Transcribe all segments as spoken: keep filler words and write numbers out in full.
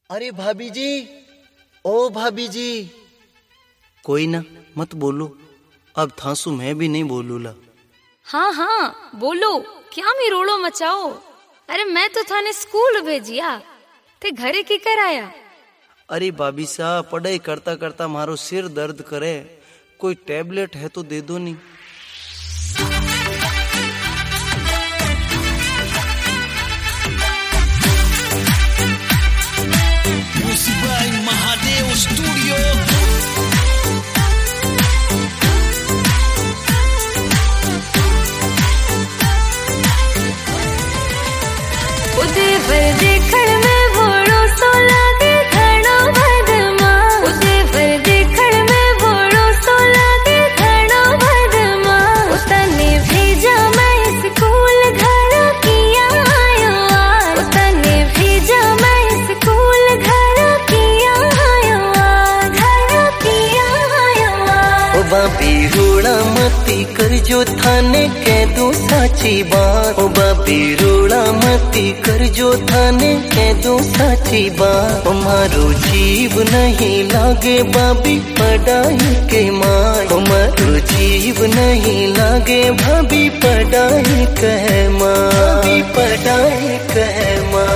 अरे भाभी जी, ओ भाभी जी। कोई ना, मत बोलो, अब थांसू मैं भी नहीं बोलूला। हाँ हाँ बोलो, क्या मिरोड़ो मचाओ। अरे मैं तो थाने स्कूल भेजिया, ते घरे की कराया। अरे भाभी साहब, पढ़ाई करता करता मारो सिर दर्द करे, कोई टेबलेट है तो दे दो नहीं। महादेव स्टूडियो। उदयवर देखण में भोळो सो लागे घणो बदमा। उदयवर देखण में भोळो सो लागे घणो बदमा। उतने भेजा मैं स्कूल घर किया आयो आज। उतने भेजा मैं स्कूल घर किया आयो आज। घर किया आयो आज। ओ बाबी रोड़ा मती कर जो थाने कह दो साची बात। ओ बाबी रोड़ा मती कर जो थाने कह दो साची बात। ओ मारो जीव नहीं लागे बाबी पढ़ाई के माँ। ओ मारो जीव नहीं लागे भाभी पढ़ाई कह माँ। भाभी पढ़ाई कह माँ।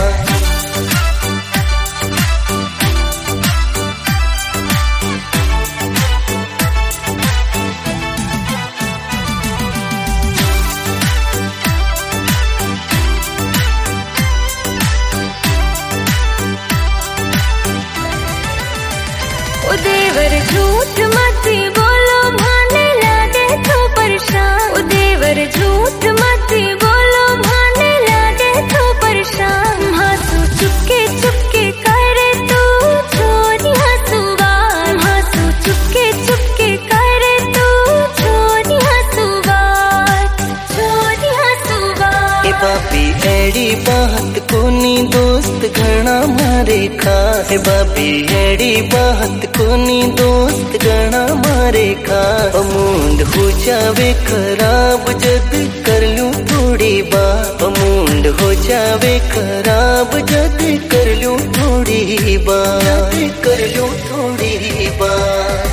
उदयवर झूठ मत बोलो, भाने लागे तो परेशान। उदयवर झूठ मत बोलो, भाने लागे तो परेशान। हासू चुपके चुपके करे तू छोरी हंसुवार। हासू चुपके चुपके करे तू छोरी हंसुवार। छोरी हंसुवार। ए बाबी एड़ी बात कोनी दोस्त घना मारे खास। ए बाबी एड़ी बात कोनी दोस्त घना मारे खास। मूंड हो जावे खराब जद कर लूं थोड़ी बात। मूंड हो जावे खराब जद कर लूं थोड़ी बात। कर लूं थोड़ी बात।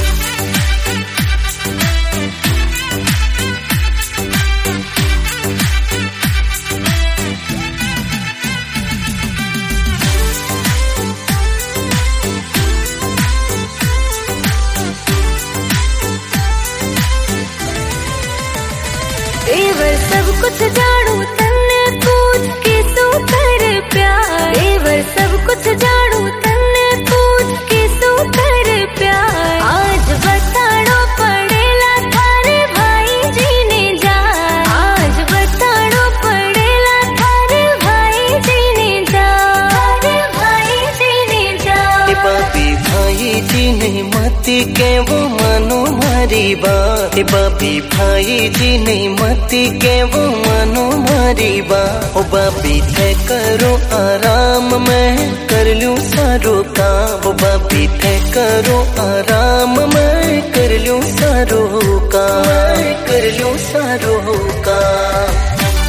देवर सब कुछ जाड़ू तन्ने पूछ के सू कर प्यार। देवर सब कुछ जाड़ू तन्ने पूछ के सू कर प्यार। आज बताड़ो पड़ेला थारे भाई जी ने जाए। आज बताड़ो पड़ेला थारे भाई जी ने जाए। थारे भाई जी ने जाए। बाबी भाई जी ने मती के वो मानो मारी बात। बाबी भाई जी ने मती के वो मानो मारी बात। ओ बाबी थे करो आराम, मैं कर लूं सारो काम। ओ बाबी थे करो आराम, मैं कर लूं सारो काम। मैं कर लूं सारो काम।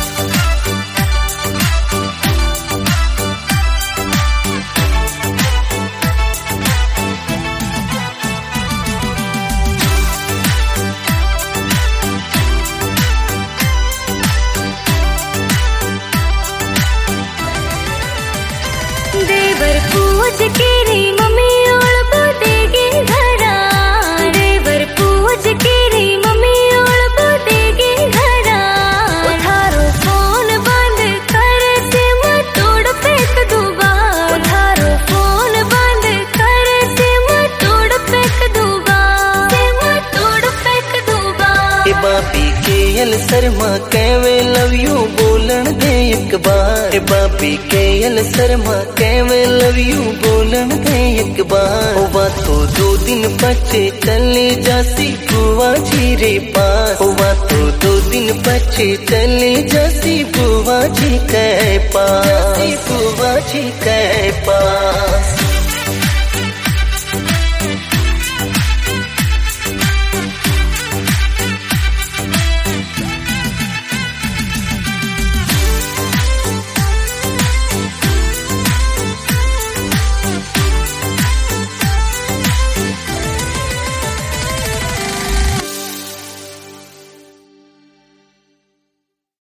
देवर पूज के री मम्मी ओळ बोदेगी घरा। देवर पूज के री मम्मी ओळ बोदेगी घरा। उठारो फोन बंद कर सिम तोड़ फेंक दूबा। उठारो फोन बंद कर सिम तोड़ फेंक दूबा। सिम तोड़ फेंक दूबा। ए बाबी के यल शर्मा कहवे लव यू बोलन दे एक बार। ए बाबी के यल शर्मा कहवे लव यू बोलन दे एक बार। ओ बात तो दो दिन पचे चले जासी बुआ जी रे पास। ओ बात तो दो दिन पचे चले जासी बुआ जी के पास। बुआ जी के पास।